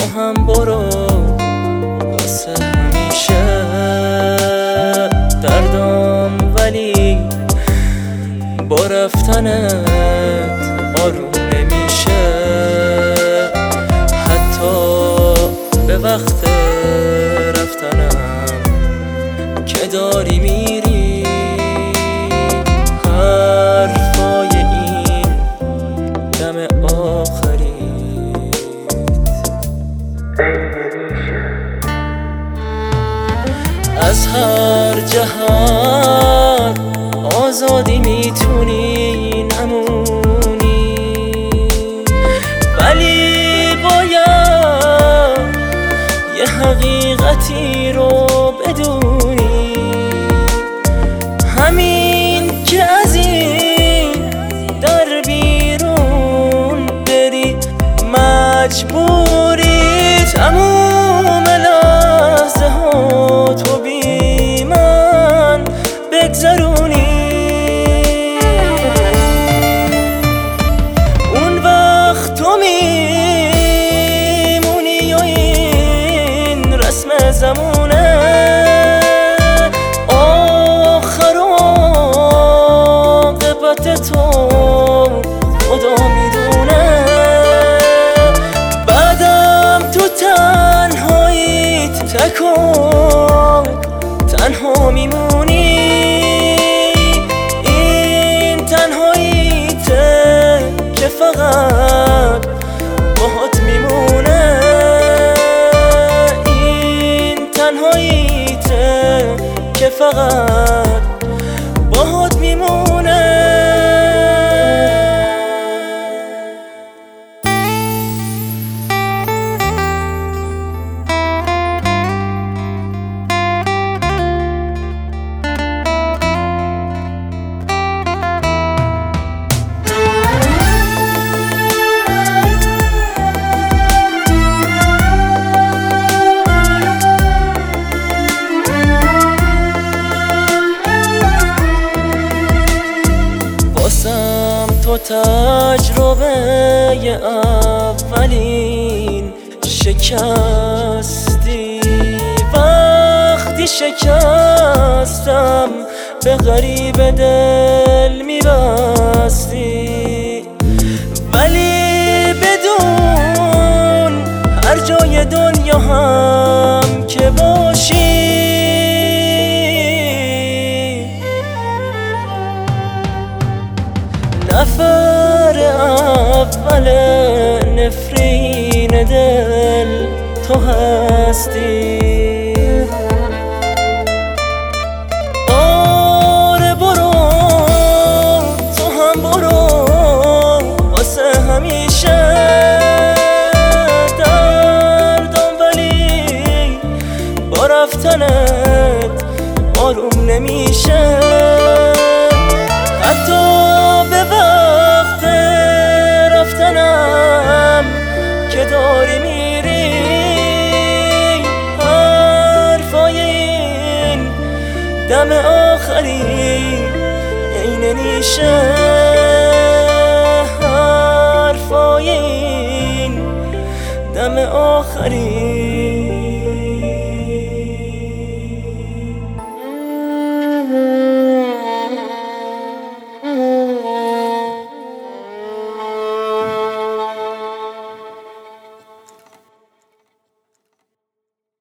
تو هم برو واسه همیشه. دردام ولی با رفتنت آروم نمیشه. حتی به وقت رفتنم که داری میری، حرفای این دم آخری از هر جهت آزادی میتونی نمونی، ولی باید یه حقیقتی رو بدونی. همین که از این در بیرون بری مجبوری تموم لحظه ها تو بی من بگذرونی. اون وقت تو میمونی و این رسم زمونه، آخر و عاقبت تو خدا میدونه. بعدم تو تنهاییت تک و تنها میمونی. این تنهاییته که فقط باهات میمونه. این تنهاییته که فقط باهات میمونه. تو تجربه اولین شکستی، وقتی شکستم به غریب دل میبستی. ولی بدون هر جای دنیا هم که باشی، نفر اول نفرین دل تو هستی. آره برو تو هم برو واسه همیشه. دردم ولی با رفتنت آروم نمیشه. حتی به وقت رفتنم که داری میری، حرفای این دم آخری عین نیشه. حرفای این دم آخری